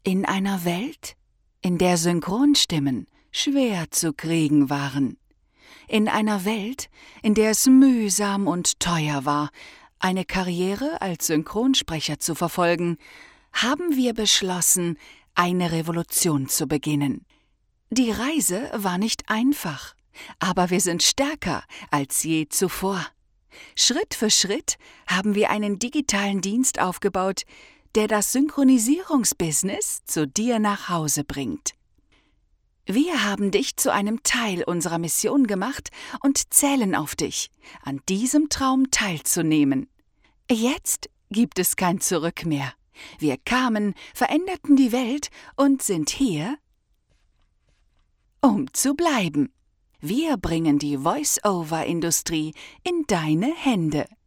In einer Welt, in der Synchronstimmen schwer zu kriegen waren. In einer Welt, in der es mühsam und teuer war, eine Karriere als Synchronsprecher zu verfolgen, haben wir beschlossen, eine Revolution zu beginnen. Die Reise war nicht einfach, aber wir sind stärker als je zuvor. Schritt für Schritt haben wir einen digitalen Dienst aufgebaut, der das Synchronisierungsbusiness zu dir nach Hause bringt. Wir haben dich zu einem Teil unserer Mission gemacht und zählen auf dich, an diesem Traum teilzunehmen. Jetzt gibt es kein Zurück mehr. Wir kamen, veränderten die Welt und sind hier, um zu bleiben. Wir bringen die Voice-over-Industrie in deine Hände.